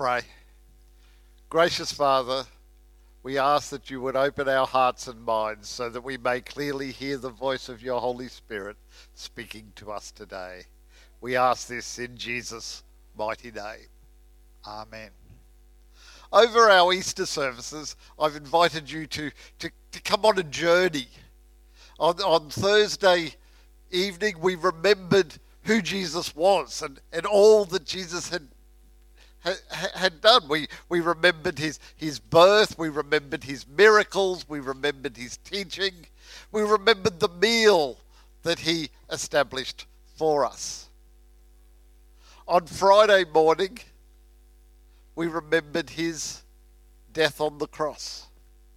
pray. Gracious Father, we ask that you would open our hearts and minds so that we may clearly hear the voice of your Holy Spirit speaking to us today. We ask this in Jesus' mighty name. Amen. Over our Easter services, I've invited you to come on a journey. On Thursday evening, we remembered who Jesus was and all that Jesus had done. We remembered his birth, we remembered his miracles, we remembered his teaching, we remembered the meal that he established for us. On Friday morning, we remembered his death on the cross.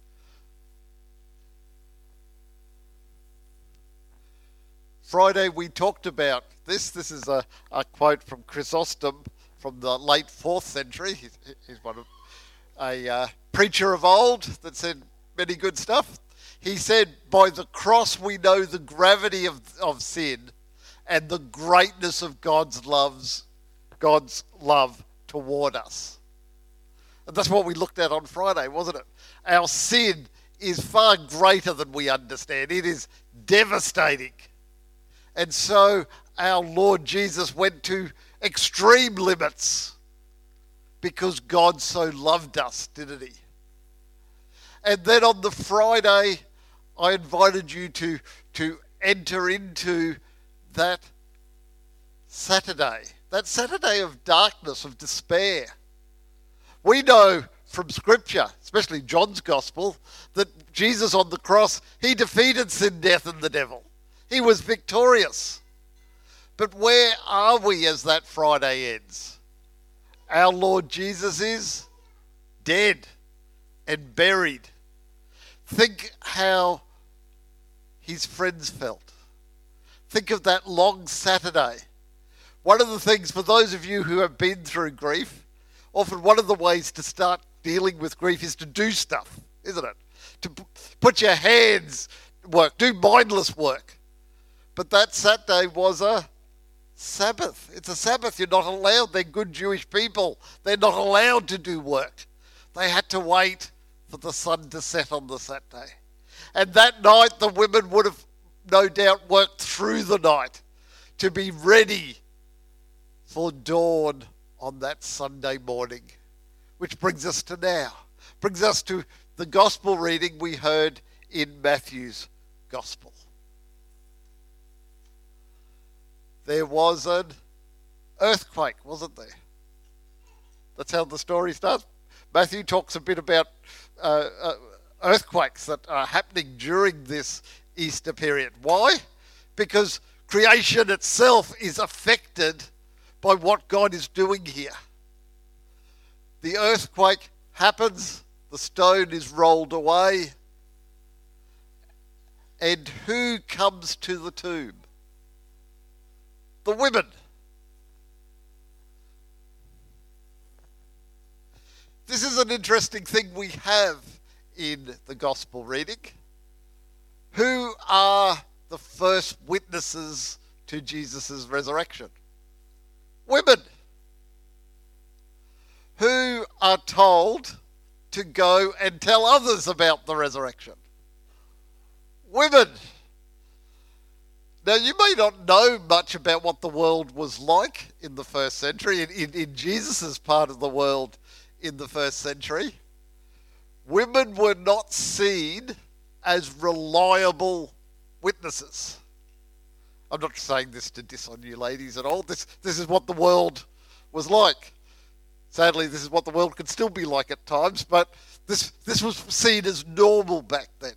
Friday we talked about this. This is a quote from Chrysostom from the late 4th century. He's a preacher of old that said many good stuff. He said, by the cross we know the gravity of sin and the greatness of God's love toward us. And that's what we looked at on Friday, wasn't it? Our sin is far greater than we understand. It is devastating. And so our Lord Jesus went to extreme limits because God so loved us, didn't he? And then on the Friday, I invited you to enter into that Saturday of darkness, of despair. We know from Scripture, especially John's Gospel, that Jesus on the cross, he defeated sin, death, and the devil. He was victorious. But where are we as that Friday ends? Our Lord Jesus is dead and buried. Think how his friends felt. Think of that long Saturday. One of the things, for those of you who have been through grief, often one of the ways to start dealing with grief is to do stuff, isn't it? To put your hands to work, do mindless work. But that Saturday was a Sabbath. It's a Sabbath. You're not allowed. They're good Jewish people. They're not allowed to do work. They had to wait for the sun to set on the Saturday. And that night, the women would have no doubt worked through the night to be ready for dawn on that Sunday morning. Which brings us to now. Brings us to the gospel reading we heard in Matthew's gospel. There was an earthquake, wasn't there? That's how the story starts. Matthew talks a bit about earthquakes that are happening during this Easter period. Why? Because creation itself is affected by what God is doing here. The earthquake happens, the stone is rolled away, and who comes to the tomb? The women. This is an interesting thing we have in the gospel reading. Who are the first witnesses to Jesus' resurrection? Women. Who are told to go and tell others about the resurrection? Women. Now, you may not know much about what the world was like in the first century, in Jesus' part of the world in the first century. Women were not seen as reliable witnesses. I'm not saying this to diss on you ladies at all. This is what the world was like. Sadly, this is what the world could still be like at times, but this was seen as normal back then.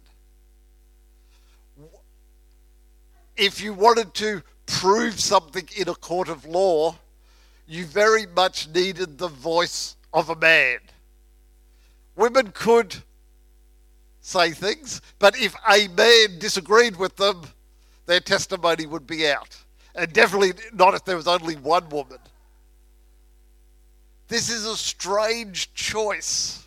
If you wanted to prove something in a court of law, you very much needed the voice of a man. Women could say things, but if a man disagreed with them, their testimony would be out. And definitely not if there was only one woman. This is a strange choice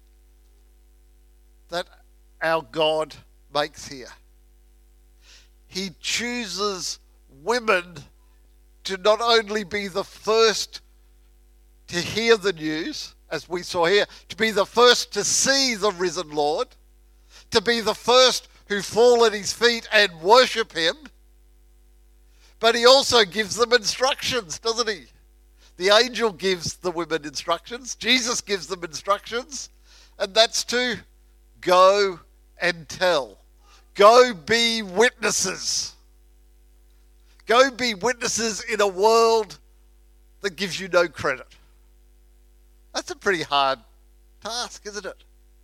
that our God makes here. He chooses women to not only be the first to hear the news, as we saw here, to be the first to see the risen Lord, to be the first who fall at his feet and worship him. But he also gives them instructions, doesn't he? The angel gives the women instructions. Jesus gives them instructions. And that's to go and tell. Go be witnesses. Go be witnesses in a world that gives you no credit. That's a pretty hard task, isn't it?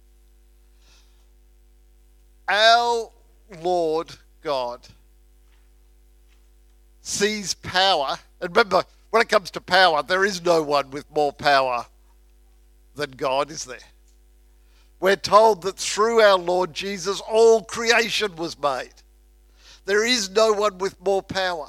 Our Lord God sees power. And remember, when it comes to power, there is no one with more power than God, is there? We're told that through our Lord Jesus, all creation was made. There is no one with more power.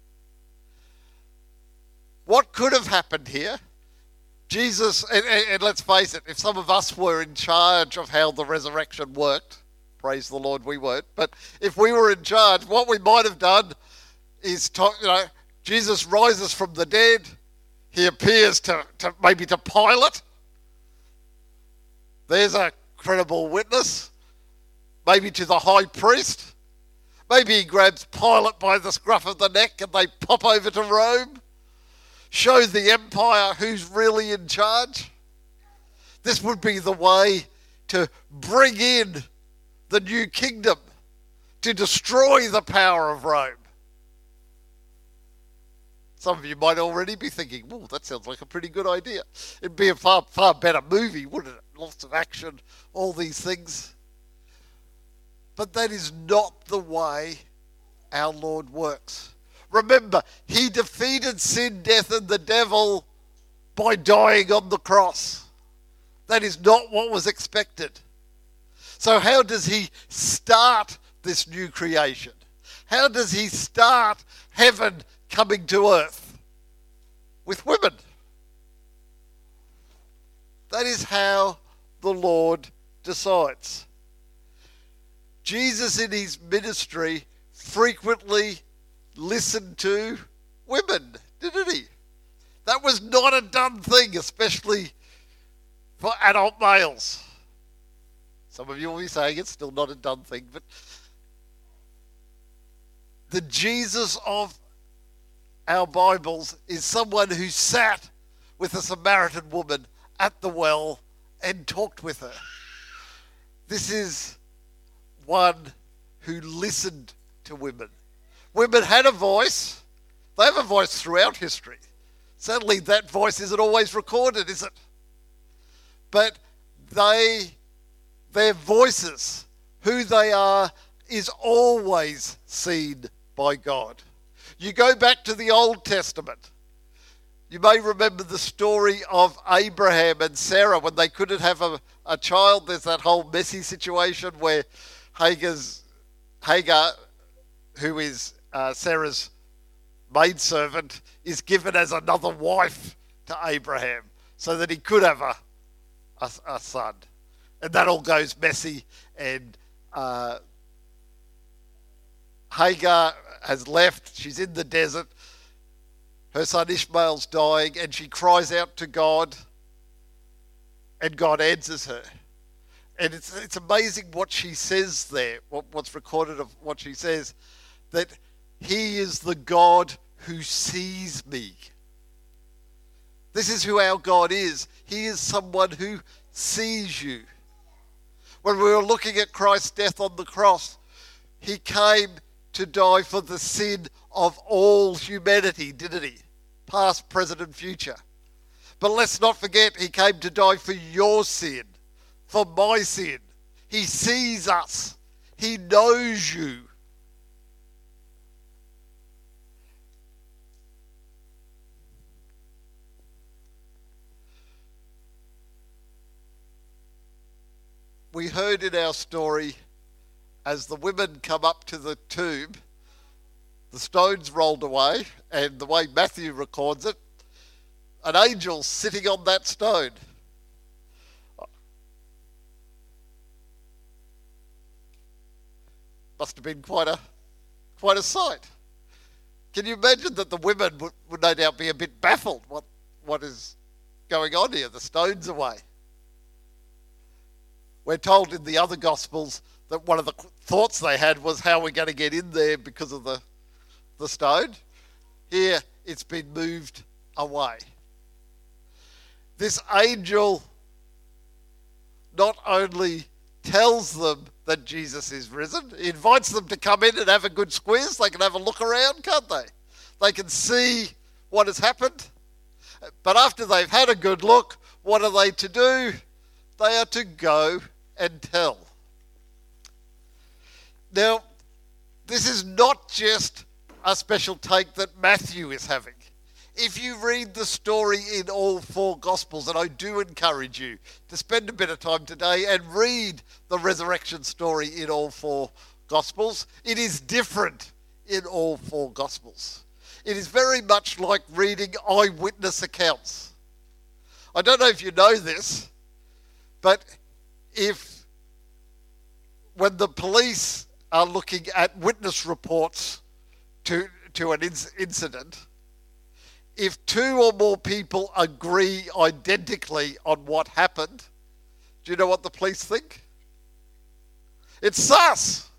What could have happened here? Jesus, and let's face it, if some of us were in charge of how the resurrection worked, praise the Lord we weren't, but if we were in charge, what we might have done is, Jesus rises from the dead, he appears to maybe to Pilate. There's a credible witness. Maybe to the high priest. Maybe he grabs Pilate by the scruff of the neck and they pop over to Rome. Show the empire who's really in charge. This would be the way to bring in the new kingdom, to destroy the power of Rome. Some of you might already be thinking, oh, that sounds like a pretty good idea. It'd be a far, far better movie, wouldn't it? Lots of action, all these things. But that is not the way our Lord works. Remember, he defeated sin, death, and the devil by dying on the cross. That is not what was expected. So how does he start this new creation? How does he start heaven coming to earth? With women. That is how the Lord decides. Jesus in his ministry frequently listened to women, didn't he? That was not a done thing, especially for adult males. Some of you will be saying it's still not a done thing, but the Jesus of our Bibles is someone who sat with a Samaritan woman at the well and talked with her. This is one who listened to women. Women had a voice. They have a voice throughout history. Certainly that voice isn't always recorded, is it? But their voices, who they are, is always seen by God. You go back to the Old Testament. You may remember the story of Abraham and Sarah when they couldn't have a child. There's that whole messy situation where Hagar, who is Sarah's maidservant, is given as another wife to Abraham so that he could have a son. And that all goes messy, and Hagar has left. She's in the desert. Her son Ishmael's dying, and she cries out to God, and God answers her. And it's amazing what she says there, what's recorded of what she says, that he is the God who sees me. This is who our God is. He is someone who sees you. When we were looking at Christ's death on the cross, he came to die for the sin of all humanity, didn't he? Past, present, and future. But let's not forget, he came to die for your sin, for my sin. He sees us. He knows you. We heard in our story, as the women come up to the tomb, the stones rolled away, and the way Matthew records it, an angel sitting on that stone. Must have been quite a sight. Can you imagine that the women would no doubt be a bit baffled? What is going on here? The stone's away. We're told in the other Gospels that one of the thoughts they had was how we're going to get in there because of the stone. Here, it's been moved away. This angel not only tells them that Jesus is risen, he invites them to come in and have a good squeeze. They can have a look around, can't they? They can see what has happened. But after they've had a good look, what are they to do? They are to go and tell. Now, this is not just a special take that Matthew is having. If you read the story in all four Gospels, and I do encourage you to spend a bit of time today and read the resurrection story in all four Gospels, it is different in all four Gospels. It is very much like reading eyewitness accounts. I don't know if you know this, but when the police are looking at witness reports to an incident, if two or more people agree identically on what happened, do you know what the police think? It's sus.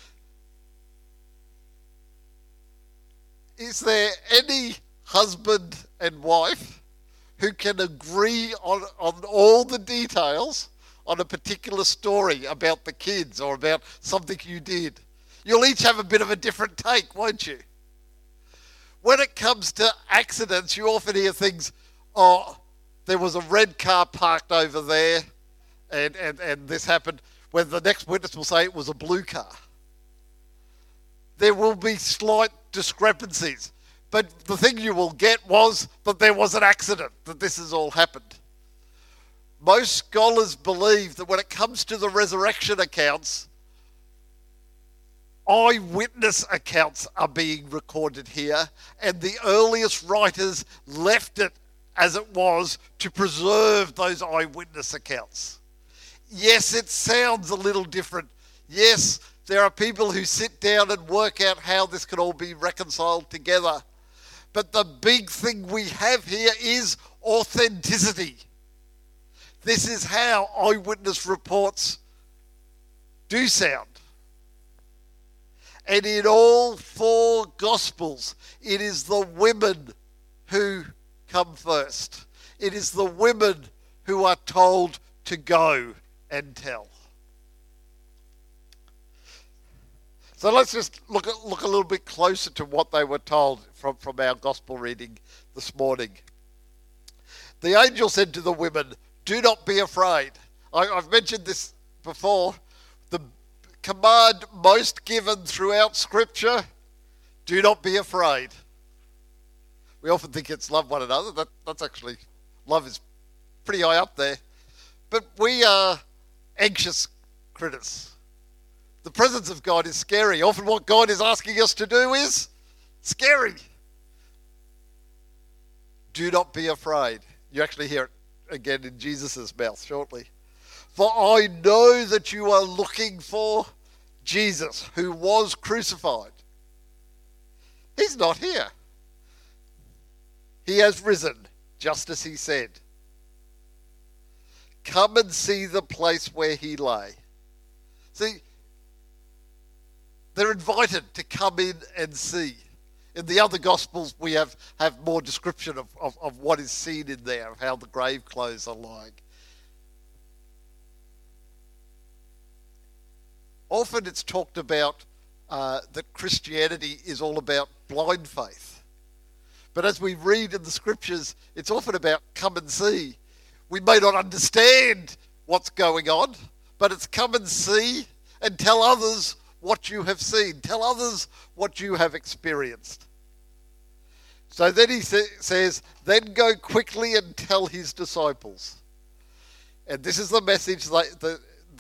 Is there any husband and wife who can agree on all the details on a particular story about the kids or about something you did? You'll each have a bit of a different take, won't you? When it comes to accidents, you often hear things, oh, there was a red car parked over there and this happened, when the next witness will say it was a blue car. There will be slight discrepancies, but the thing you will get was that there was an accident, that this has all happened. Most scholars believe that when it comes to the resurrection accounts, eyewitness accounts are being recorded here, and the earliest writers left it as it was to preserve those eyewitness accounts. Yes, it sounds a little different. Yes, there are people who sit down and work out how this can all be reconciled together. But the big thing we have here is authenticity. This is how eyewitness reports do sound. And in all four Gospels, it is the women who come first. It is the women who are told to go and tell. So let's just look a little bit closer to what they were told from our Gospel reading this morning. The angel said to the women, "Do not be afraid." I've mentioned this before. The command most given throughout Scripture, do not be afraid. We often think it's love one another. That's actually, love is pretty high up there. But we are anxious critters. The presence of God is scary. Often what God is asking us to do is scary. Do not be afraid. You actually hear it again in Jesus' mouth shortly. For I know that you are looking for Jesus, who was crucified. He's not here. He has risen, just as he said. Come and see the place where he lay. See, they're invited to come in and see. In the other Gospels, we have more description of what is seen in there, of how the grave clothes are lying. Often it's talked about that Christianity is all about blind faith. But as we read in the Scriptures, it's often about come and see. We may not understand what's going on, but it's come and see and tell others what you have seen. Tell others what you have experienced. So then he says, then go quickly and tell his disciples. And this is the message that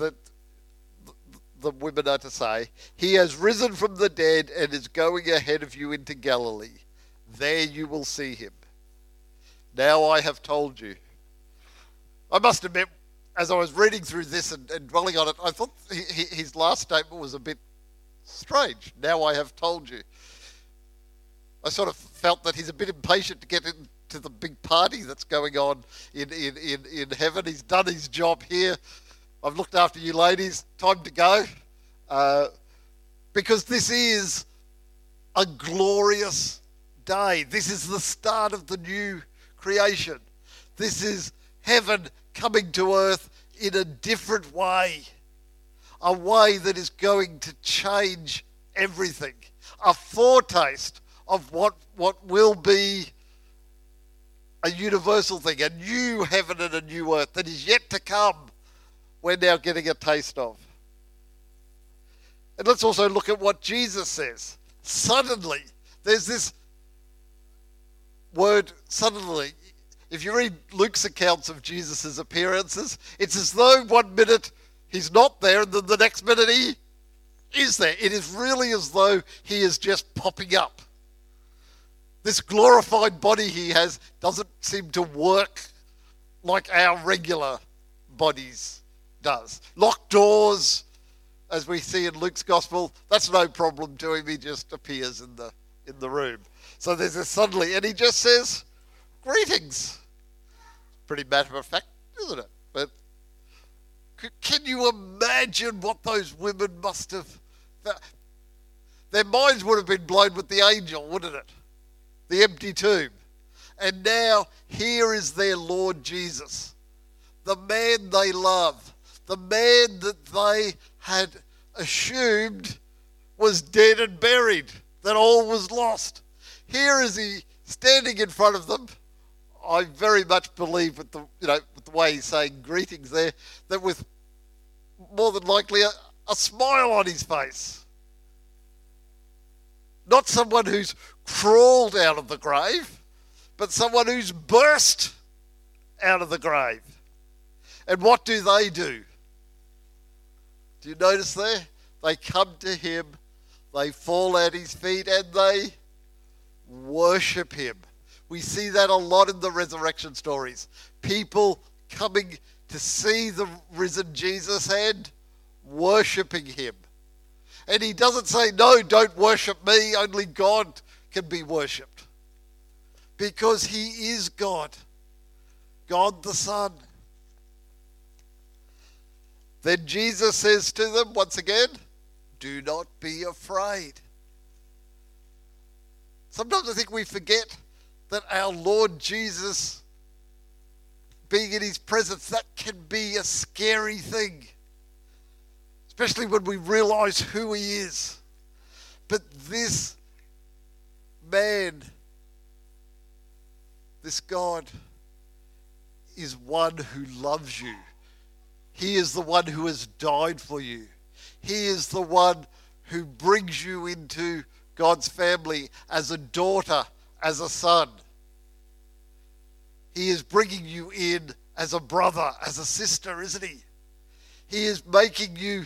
the women are to say. He has risen from the dead and is going ahead of you into Galilee. There you will see him. Now I have told you. I must admit, as I was reading through this and dwelling on it, I thought his last statement was a bit strange. Now I have told you. I sort of felt that he's a bit impatient to get to the big party that's going on in heaven. He's done his job here. I've looked after you ladies. Time to go. Because this is a glorious day. This is the start of the new creation. This is heaven coming to earth in a different way. A way that is going to change everything. A foretaste of what will be a universal thing, a new heaven and a new earth that is yet to come, we're now getting a taste of. And let's also look at what Jesus says. Suddenly, there's this word, suddenly. If you read Luke's accounts of Jesus' appearances, it's as though 1 minute he's not there and then the next minute he is there. It is really as though he is just popping up. This glorified body he has doesn't seem to work like our regular bodies does. Locked doors, as we see in Luke's gospel, that's no problem to him. He just appears in the room. So there's this suddenly, and he just says, greetings. Pretty matter of fact, isn't it? But can you imagine what those women must have... Their minds would have been blown with the angel, wouldn't it? The empty tomb. And now here is their Lord Jesus, the man they love, the man that they had assumed was dead and buried, that all was lost. Here is he standing in front of them. I very much believe with the way he's saying greetings there, that with more than likely a smile on his face. Not someone who's crawled out of the grave, but someone who's burst out of the grave. And what do? Do you notice there? They come to him, they fall at his feet, and they worship him. We see that a lot in the resurrection stories. People coming to see the risen Jesus and worshipping him. And he doesn't say, no, don't worship me, only God can be worshipped. Because he is God. God the Son. Then Jesus says to them, once again, do not be afraid. Sometimes I think we forget that our Lord Jesus, being in his presence, that can be a scary thing. Especially when we realize who he is. But this man, this God, is one who loves you. He is the one who has died for you. He is the one who brings you into God's family as a daughter, as a son. He is bringing you in as a brother, as a sister, isn't he? He is making you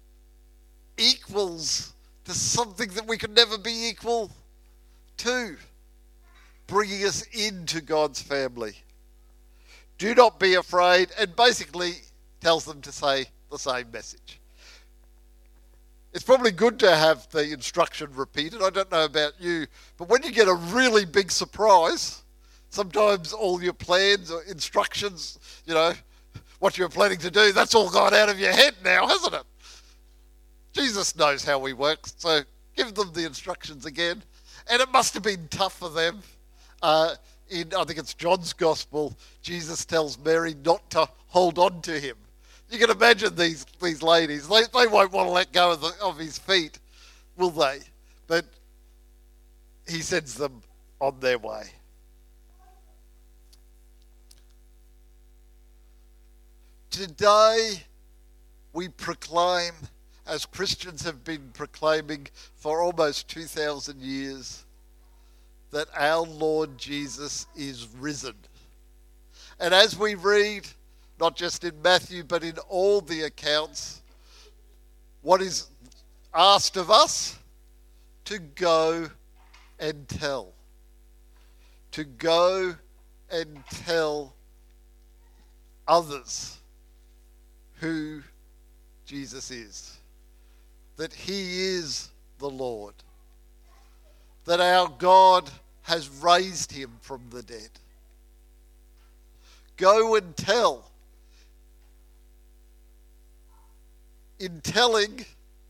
equals to something that we could never be equal to, bringing us into God's family. Do not be afraid, and basically tells them to say the same message. It's probably good to have the instruction repeated. I don't know about you, but when you get a really big surprise, sometimes all your plans or instructions, what you were planning to do, that's all gone out of your head now, hasn't it? Jesus knows how we work, so give them the instructions again. And it must have been tough for them. I think it's John's Gospel, Jesus tells Mary not to hold on to him. You can imagine these ladies. They won't want to let go of his feet, will they? But he sends them on their way. Today we proclaim, as Christians have been proclaiming for almost 2,000 years, that our Lord Jesus is risen. And as we read, not just in Matthew, but in all the accounts, what is asked of us? To go and tell. To go and tell others who Jesus is. That he is the Lord. That our God has raised him from the dead. Go and tell. In telling,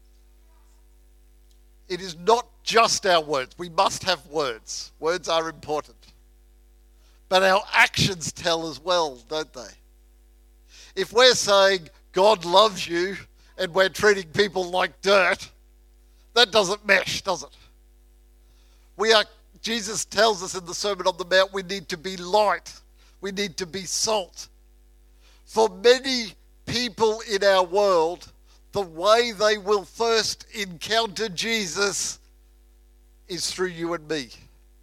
it is not just our words. We must have words. Words are important. But our actions tell as well, don't they? If we're saying God loves you and we're treating people like dirt, that doesn't mesh, does it? Jesus tells us in the Sermon on the Mount we need to be light. We need to be salt. For many people in our world, the way they will first encounter Jesus is through you and me.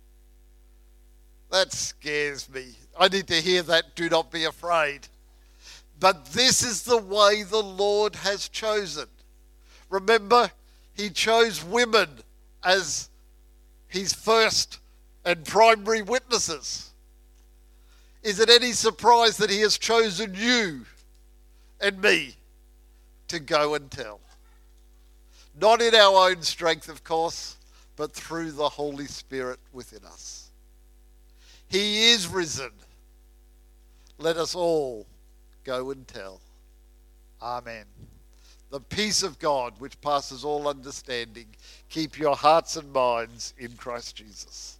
That scares me. I need to hear that. Do not be afraid. But this is the way the Lord has chosen. Remember, he chose women as his first and primary witnesses. Is it any surprise that he has chosen you and me to go and tell? Not in our own strength, of course, but through the Holy Spirit within us. He is risen. Let us all go and tell. Amen. The peace of God, which passes all understanding, keep your hearts and minds in Christ Jesus.